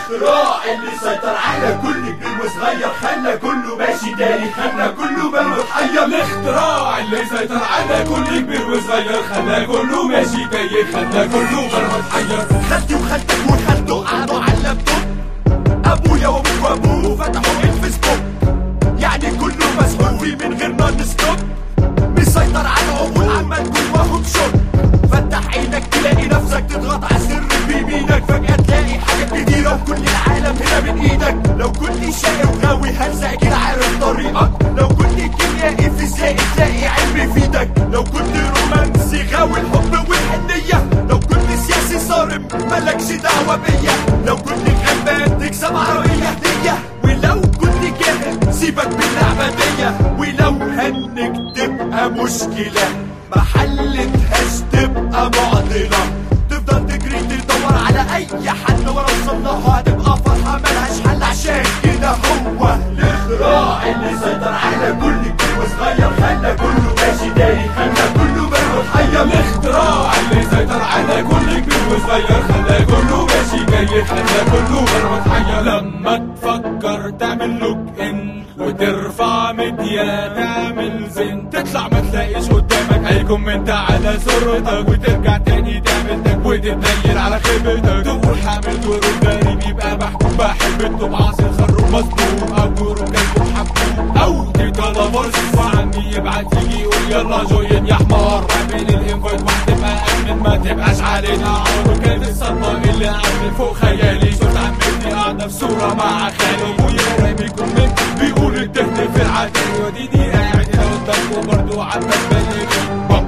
الاختراع اللي سيطر على كل كبير وصغير، خلى كله ماشي تاني، خلى كله بقى متحير. الاختراع اللي سيطر على كل كبير وصغير، خلى كله ماشي تايه، خلى كله بقى متحير. خالتي وخالتك وخالته قعدوا على اللابتوب، ابويا وابوك وابوه فتحوا الفيسبوك، يعني كله مسحور فيه من غير نون ستوب. بيسيطر على عقول عمال جواهم شوك، فتح عينك تلاقي نفسك تضغط على السر بيمينك، فجأة تلاقي حاجات كتيرة وكل العالم هنا من ايدك. لو كنت شقي وغاوي هلسة كده عارف طريقك، لو كنت كيميائي فيزيائي تلاقي علم يفيدك، لو كنت رومانسي غاوي الحب والحنية، لو كنت سياسي صارم مالكش دعوة بيا، لو كنت غلبان تكسب عربية هدية، ولو كنت كاهن سيبك باللعبة دي، ولو هنك تبقى مشكلة محلتهاش تبقى معضلة، تفضل تجري تدور على اي حل ورا وصلها هتبقى فرحة ملهاش حل. عشان كده هو الاختراع اللي سيطر على كل كبير وصغير، خلى كله ماشي تاني، خلى كله بقى متحير. الاختراع اللي سيطر على كل كبير وصغير، خلى كله ماشي جاي، خلى كله بقى متحير. لما تفكر تعمل لوك ان وترفع ميديا تعمل زين، تطلع ما تلاقيش قدامك اي كومنت على صورتك، وترجع تاني تعمل تاج وتتنيل على خيبتك، تقول حامل جروب غريب يبقى محبوب، بحب التوب عاصي خروب مظبوط، او جروب كلب محبوب، او تيجي فرص وعني يبعت يجي يقول يلا جوين يا حمار، واعمل الانفايت وهتبقى امن ما تبقاش علينا عار. وكانت الصدمة اللي قبل فوق خيالي، شفت عمتي قاعدة في صورة مع خالي، ابويا رامي كومنت بيقول الدهن في العتاية، وديني قاعد هنا قدامك وبرضه عمال بلغي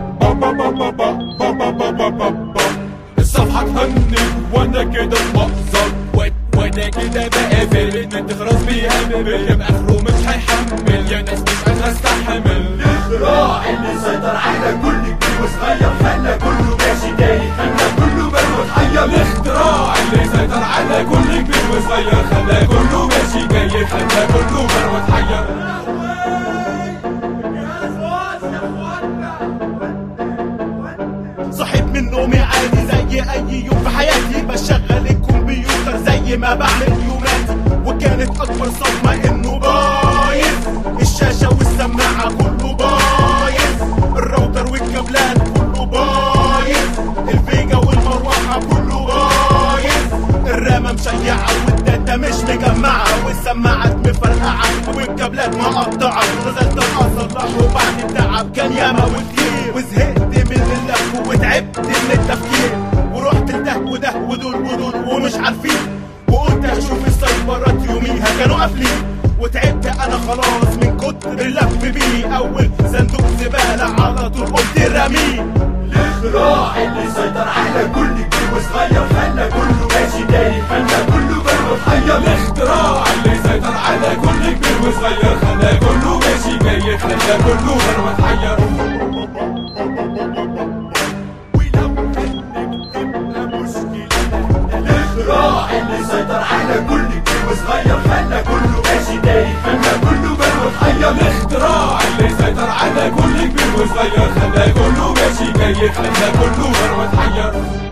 الصفحة تهنج وانا كده اتمقصر، وانا كده بقافل ان تخرس بيها بيبل، يبقى اخره مش هيحمل، يا ناس مش قادرة استحمل. الاختراع اللي سيطر على كل كبير وصغير، خلى كله ماشي تاني، خلى كله بقى متحير. الاختراع اللي سيطر على كل كبير وصغير، خلى كله ماشي جاي، خلى كله بقى متحير. صحيت من نومي عادي زي اي يوم في حياتي، بشغل الكمبيوتر زي ما بعمل يوماتي، وكانت اكبر صدمة انه بايظ، الشاشة والسماعة كله بايظ، الراوتر والكابلات كله بايظ، الفيجا والمروحة كله بايظ، الرامة مشيعة والداتا مش مجمعة، والسماعات مفرقعة والكابلات مقطعة، نزلت اصلحه بعد التعب كان ياما وكتير، وزهقت من اللف وتعبت من التفكير، ورحت لده وده ودول ودول ومش عارفين، وقلت اشوف السايبرات يوميها كانوا قافلين، وتعبت انا خلاص من كتر اللف بيه، اول صندوق زبالة على طول قلت رميه. الاختراع اللي سيطر على كل كبير وصغير، خلى كله ماشي تاني، خلى كله بقى متحير. الاختراع اللي سيطر على كل كبير وصغير، خلى كله ماشي جاي، خلى كله بقى متحير. الاختراع اللي سيطر على كل كبير وصغير، خلى كله ماشي تاني، خلى كله بقى متحير. الاختراع اللي سيطر على كل كبير وصغير، خلى كله ماشي جاي، خلى كله بقى متحير.